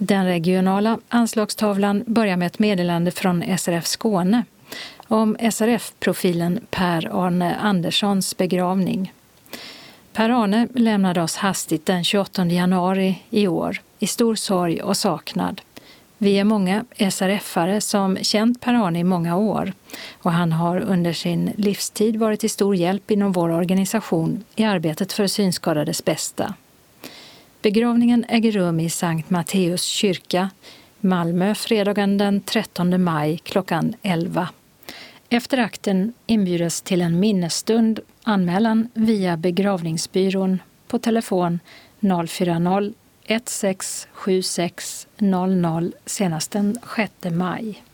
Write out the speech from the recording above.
Den regionala anslagstavlan börjar med ett meddelande från SRF Skåne om SRF-profilen Per-Arne Anderssons begravning. Per-Arne lämnade oss hastigt den 28 januari i år i stor sorg och saknad. Vi är många SRF-are som känt Per-Arne i många år och han har under sin livstid varit till stor hjälp inom vår organisation i arbetet för synskadades bästa. Begravningen äger rum i Sankt Matteus kyrka, Malmö, fredagen den 13 maj klockan 11. Efter akten inbjudes till en minnesstund, anmälan via begravningsbyrån på telefon 040 1676 00 senast den 6 maj.